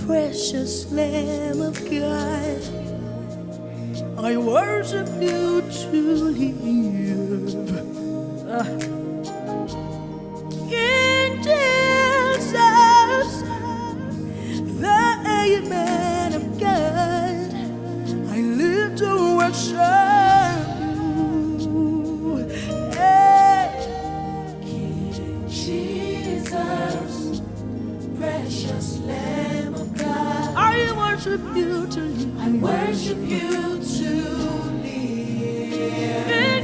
Precious Lamb of God, I worship you to live. King Jesus, the Amen of God, I live to worship you. Hey. King Jesus, precious Lamb of God, I worship you to live. I worship you to live. King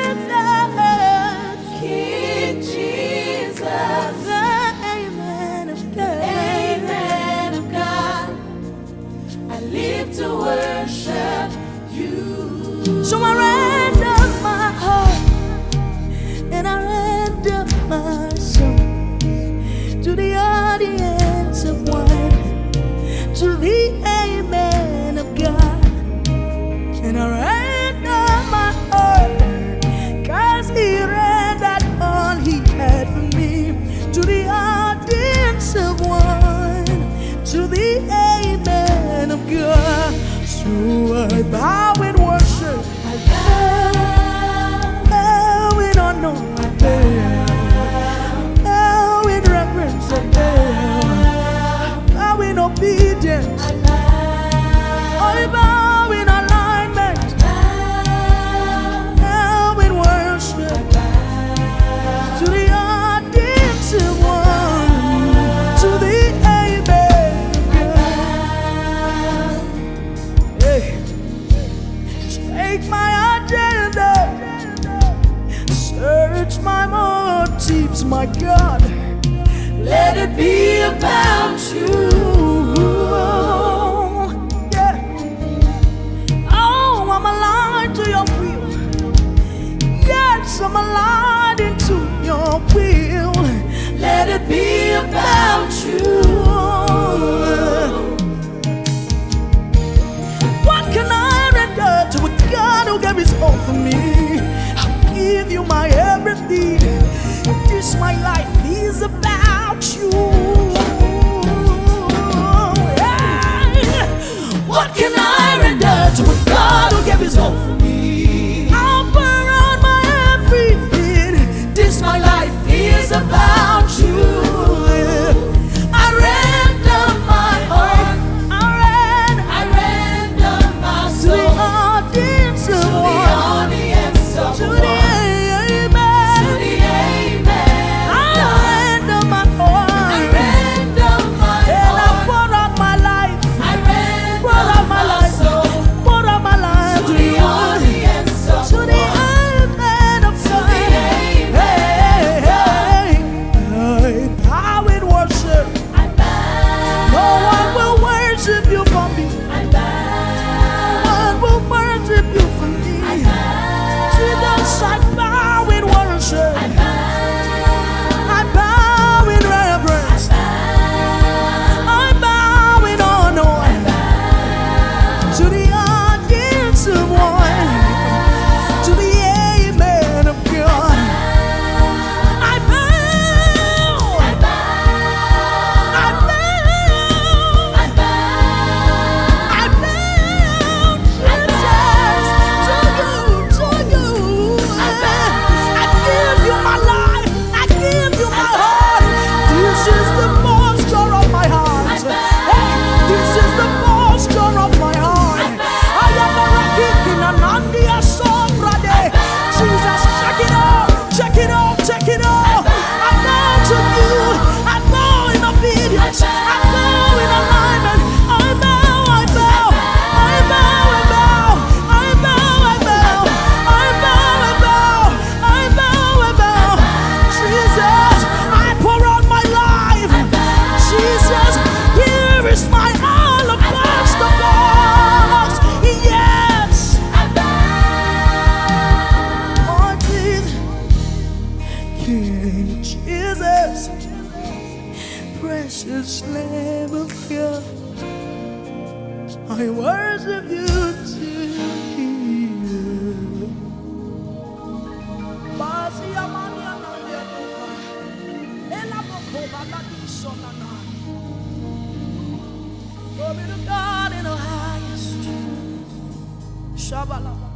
Jesus, the Amen of God, Amen of God, I live to worship you. So I render my heart and I render my soul to the audience of one, to the Amen of God. And I render my heart, 'cause He rendered all He had for me, to the audience of one, to the Amen of God. So I bow in worship, I bow, bow in honor, I bow in reverence, I bow in obedience, I bow, I bow in alignment, bow in worship, to the audience of one, to the Amen of God. Hey. Take my agenda, search my motives, my God. let it be about you. Yeah. Oh, I'm aligned to your will. Yes, I'm aligned into your will. Let it be about you. What can I render to a God who gave His all for me? I'll give you my everything. This my life is about you. Yeah. What can I render to a God who gave His all for me? I'll pour out my everything. This my life is about you. I render my heart, I render my To the soul audience to of the one, audience of to one, the Amen. to the Amen. I render my I heart, render my and I heart, pour out my life, I pour render out my my life, soul pour out my life to to the you, audience of to the one. Amen of God. the Amen Hey, I bow in worship. I bow, No one will worship you for me. I bow, One will worship you for me. I bow, Jesus, I bow in worship. I bow, I bow in reverence. I bow in honor to the audience of one, to the Amen of God. I bow, I bow, I bow, I bow, I bow, Jesus, to you. I bow. I give you my life, I give you my heart. This is the posture of my heart. Hey, this is the posture of my heart. I am a rocket in an Andia Sobrade. Jesus, check it out, check it out, check it out. I bow to you, I bow in obedience, I bow in alignment. I bow, I bow, I bow, I bow, I bow, I bow, I bow, I bow, I bow, I bow. Jesus, I pour out my life. Jesus, here is my all across the box. Yes, oh Jesus, King Jesus, precious Lamb of God, I worship you to you. Glory to God in the highest. Shabbat.